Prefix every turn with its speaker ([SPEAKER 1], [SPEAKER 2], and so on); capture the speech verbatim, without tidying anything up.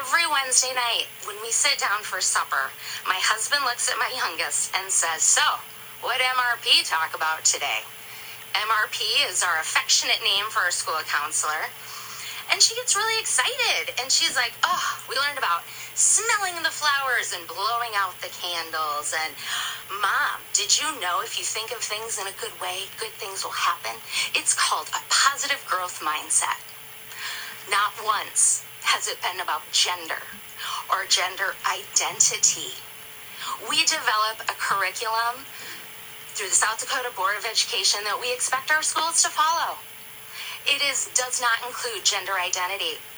[SPEAKER 1] Every Wednesday night, when we sit down for supper, my husband looks at my youngest and says, "So, what M R P talk about today?" M R P is our affectionate name for our school counselor. And she gets really excited. And she's like, "Oh, we learned about smelling the flowers and blowing out the candles. And Mom, did you know if you think of things in a good way, good things will happen? It's called a positive growth mindset." Not once has it been about gender or gender identity. We develop a curriculum through the South Dakota Board of Education that we expect our schools to follow. It is does not include gender identity.